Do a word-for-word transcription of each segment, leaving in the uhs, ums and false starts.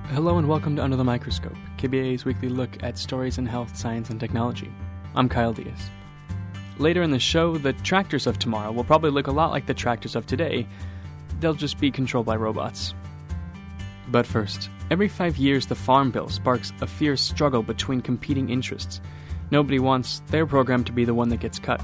Hello and welcome to Under the Microscope, K B A's weekly look at stories in health, science, and technology. I'm Kyle Diaz. Later in the show, the tractors of tomorrow will probably look a lot like the tractors of today. They'll just be controlled by robots. But first, every five years the Farm Bill sparks a fierce struggle between competing interests. Nobody wants their program to be the one that gets cut.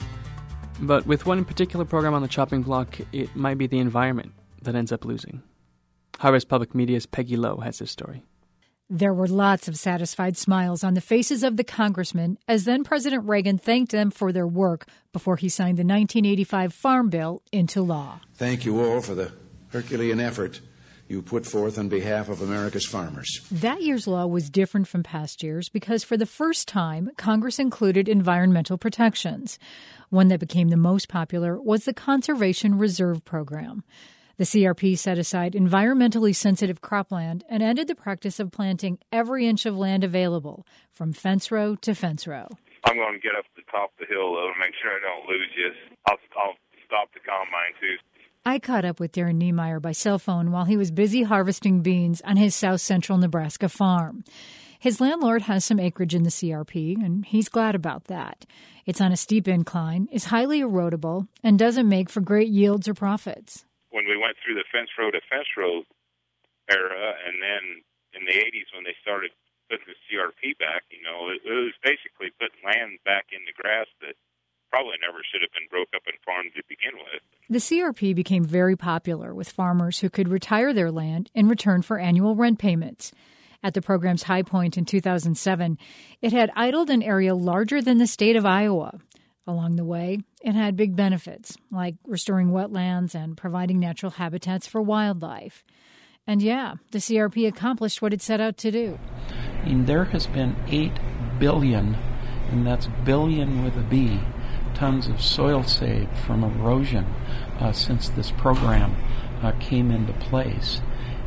But with one particular program on the chopping block, it might be the environment that ends up losing. Harvest Public Media's Peggy Lowe has this story. There were lots of satisfied smiles on the faces of the congressmen as then-President Reagan thanked them for their work before he signed the nineteen eighty-five Farm Bill into law. Thank you all for the Herculean effort you put forth on behalf of America's farmers. That year's law was different from past years because for the first time, Congress included environmental protections. One that became the most popular was the Conservation Reserve Program. The C R P set aside environmentally sensitive cropland and ended the practice of planting every inch of land available, from fence row to fence row. I'm going to get up to the top of the hill, though, to make sure I don't lose you. I'll, I'll stop the combine, too. I caught up with Darren Niemeyer by cell phone while he was busy harvesting beans on his south central Nebraska farm. His landlord has some acreage in the C R P, and he's glad about that. It's on a steep incline, is highly erodible, and doesn't make for great yields or profits. When we went through the fence row to fence row era, and then in the eighties when they started putting the C R P back, you know, it, it was basically putting land back in the grass that probably never should have been broke up and farmed to begin with. The C R P became very popular with farmers who could retire their land in return for annual rent payments. At the program's high point in two thousand seven, it had idled an area larger than the state of Iowa. Along the way, it had big benefits, like restoring wetlands and providing natural habitats for wildlife. And yeah, the C R P accomplished what it set out to do. And there has been eight billion, and that's billion with a B, tons of soil saved from erosion uh, since this program uh, came into place.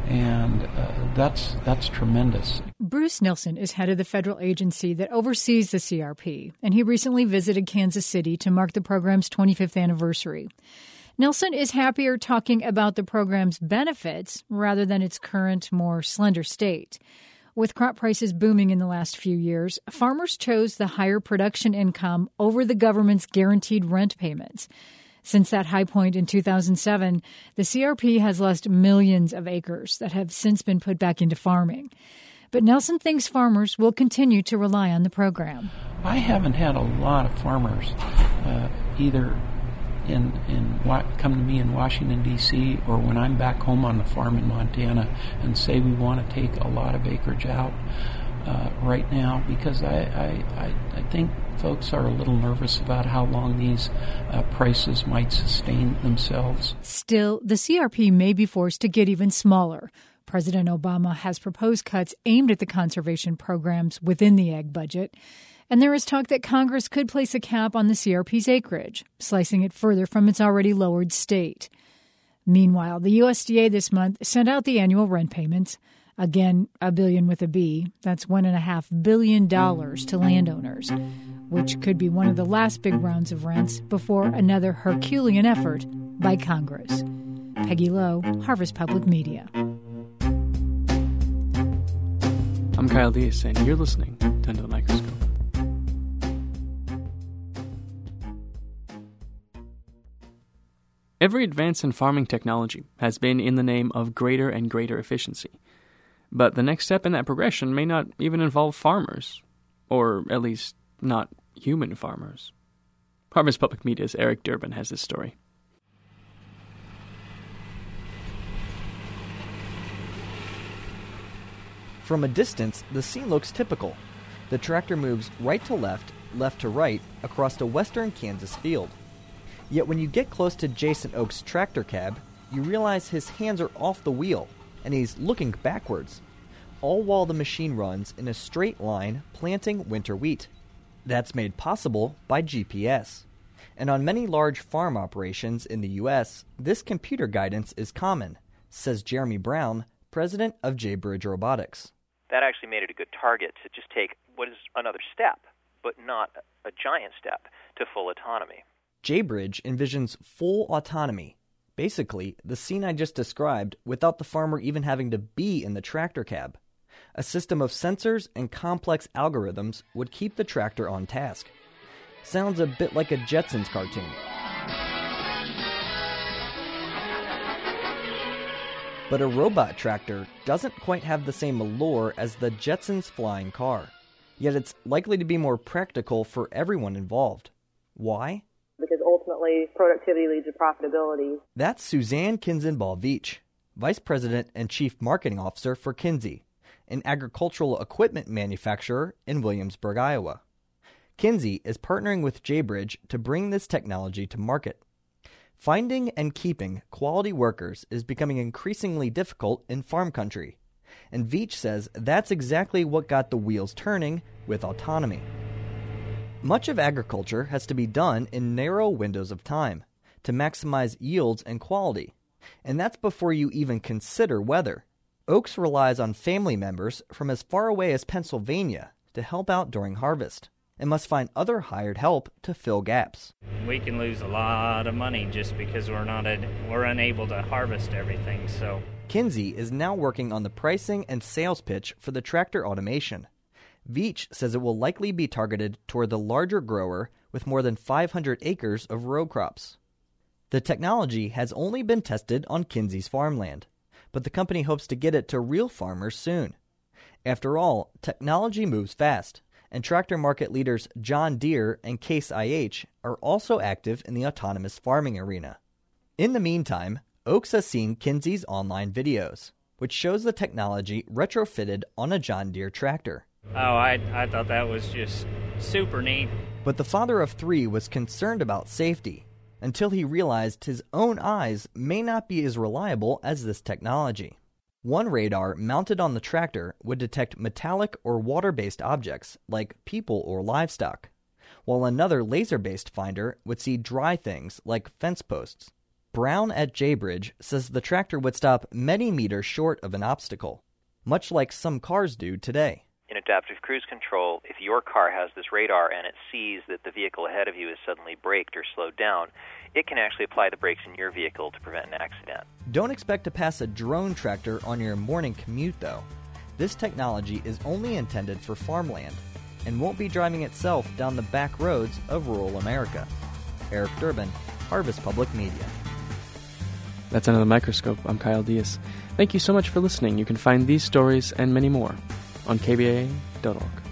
And uh, that's that's tremendous. Bruce Nilsson is head of the federal agency that oversees the C R P, and he recently visited Kansas City to mark the program's twenty-fifth anniversary. Nilsson is happier talking about the program's benefits rather than its current, more slender state. With crop prices booming in the last few years, farmers chose the higher production income over the government's guaranteed rent payments. Since that high point in two thousand seven, the C R P has lost millions of acres that have since been put back into farming. But Nelson thinks farmers will continue to rely on the program. I haven't had a lot of farmers uh, either in in come to me in Washington, D C, or when I'm back home on the farm in Montana and say we want to take a lot of acreage out uh, right now, because I, I, I, I think folks are a little nervous about how long these uh, prices might sustain themselves. Still, the C R P may be forced to get even smaller. President Obama has proposed cuts aimed at the conservation programs within the ag budget. And there is talk that Congress could place a cap on the C R P's acreage, slicing it further from its already lowered state. Meanwhile, the U S D A this month sent out the annual rent payments. Again, a billion with a B. That's one and a half billion dollars to landowners, which could be one of the last big rounds of rents before another Herculean effort by Congress. Peggy Lowe, Harvest Public Media. I'm Kyle Diaz, and you're listening to Under the Microscope. Every advance in farming technology has been in the name of greater and greater efficiency. But the next step in that progression may not even involve farmers, or at least not human farmers. Harvest Public Media's Eric Durbin has this story. From a distance, the scene looks typical. The tractor moves right to left, left to right, across a western Kansas field. Yet when you get close to Jason Oak's tractor cab, you realize his hands are off the wheel, and he's looking backwards, all while the machine runs in a straight line planting winter wheat. That's made possible by G P S. And on many large farm operations in the U S, this computer guidance is common, says Jeremy Brown, president of Jaybridge Robotics. That actually made it a good target to just take what is another step, but not a giant step, to full autonomy. Jaybridge envisions full autonomy, Basically, the scene I just described without the farmer even having to be in the tractor cab. A system of sensors and complex algorithms would keep the tractor on task. Sounds a bit like a Jetsons cartoon. But a robot tractor doesn't quite have the same allure as the Jetsons flying car. Yet it's likely to be more practical for everyone involved. Why? Because ultimately, productivity leads to profitability. That's Suzanne Kinzenbaugh-Veach, Vice President and Chief Marketing Officer for Kinze, an agricultural equipment manufacturer in Williamsburg, Iowa. Kinze is partnering with Jaybridge to bring this technology to market. Finding and keeping quality workers is becoming increasingly difficult in farm country, and Veach says that's exactly what got the wheels turning with autonomy. Much of agriculture has to be done in narrow windows of time to maximize yields and quality, and that's before you even consider weather. Oaks relies on family members from as far away as Pennsylvania to help out during harvest, and must find other hired help to fill gaps. We can lose a lot of money just because we're not a, we're unable to harvest everything. So Kinze is now working on the pricing and sales pitch for the tractor automation. Veach says it will likely be targeted toward the larger grower with more than five hundred acres of row crops. The technology has only been tested on Kinze's farmland, but the company hopes to get it to real farmers soon. After all, technology moves fast, and tractor market leaders John Deere and Case I H are also active in the autonomous farming arena. In the meantime, Oaks has seen Kinze's online videos, which shows the technology retrofitted on a John Deere tractor. Oh, I I thought that was just super neat. But the father of three was concerned about safety until he realized his own eyes may not be as reliable as this technology. One radar mounted on the tractor would detect metallic or water-based objects like people or livestock, while another laser-based finder would see dry things like fence posts. Brown at Jaybridge says the tractor would stop many meters short of an obstacle, much like some cars do today. In adaptive cruise control, if your car has this radar and it sees that the vehicle ahead of you is suddenly braked or slowed down, it can actually apply the brakes in your vehicle to prevent an accident. Don't expect to pass a drone tractor on your morning commute, though. This technology is only intended for farmland and won't be driving itself down the back roads of rural America. Eric Durbin, Harvest Public Media. That's Under the Microscope. I'm Kyle Diaz. Thank you so much for listening. You can find these stories and many more on K B A A dot org.